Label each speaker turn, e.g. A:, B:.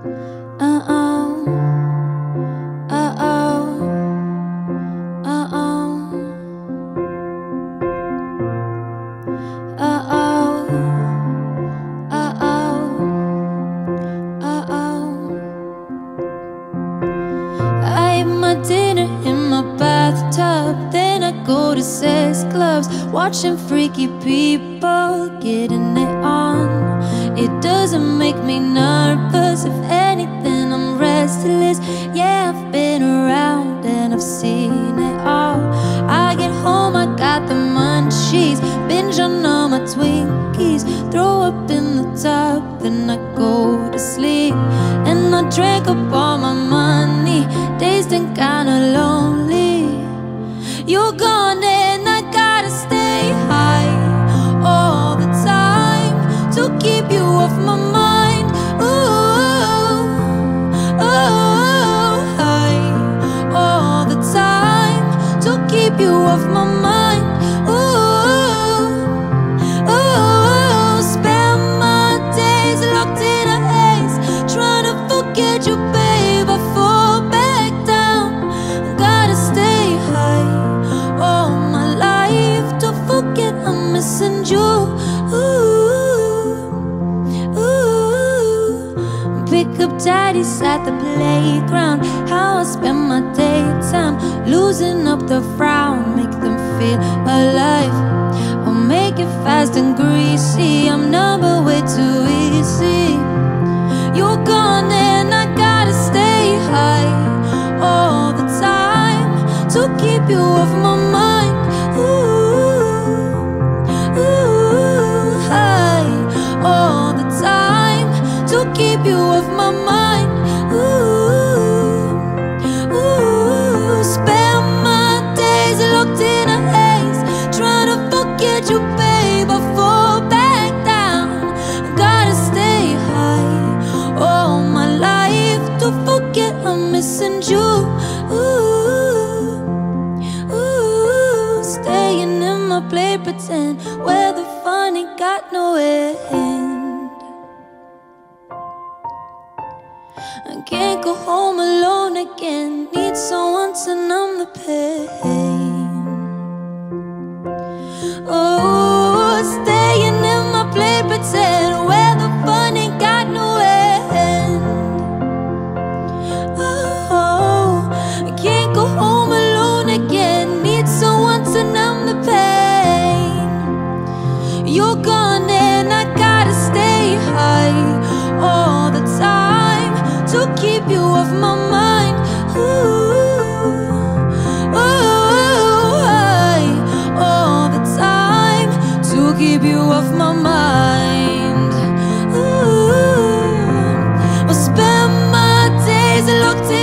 A: Uh-oh, uh-oh, uh-oh, uh-oh, uh-oh, uh-oh. I eat my dinner in my bathtub, then I go to sex clubs, watching freaky people getting it on. It doesn't make me nervous, if anything I'm restless. Yeah, I've been around and I've seen it all. I get home, I got the munchies, binge on all my Twinkies, throw up in the tub, then I go to sleep. And I drink up all my money, dazed and kinda lonely. You're gone and I gotta stay high all the time to keep you off my mind. Ooh, oh, high all the time to keep you off my mind. Ooh, oh, spend my days locked in a haze, trying to forget you, babe. I fall back down. Gotta stay high all my life to forget I'm missing you. Pick up daddies at the playground, how I spend my daytime, losing up the frown, make them feel alive. I'll make it fast and greasy, I'm number way too easy. You're gone and I gotta stay high all the time to keep you off my mind. Ooh, ooh, high all the time to keep you off my mind. Ooh, ooh, spend my days locked in a haze, trying to forget you, babe. I fall back down. Gotta stay high all my life to forget I'm missing you. Ooh, ooh, staying in my play pretend, where the fun ain't got no end. I can't go home alone again, need someone to numb the pain. Oh, staying in my play pretend, where the fun ain't got no end. Oh, I can't go home alone again, need someone to numb the pain. You're gone and I gotta stay high all the time to keep you off my mind. Ooh, ooh, high all the time to keep you off my mind. Ooh, I'll spend my days locked in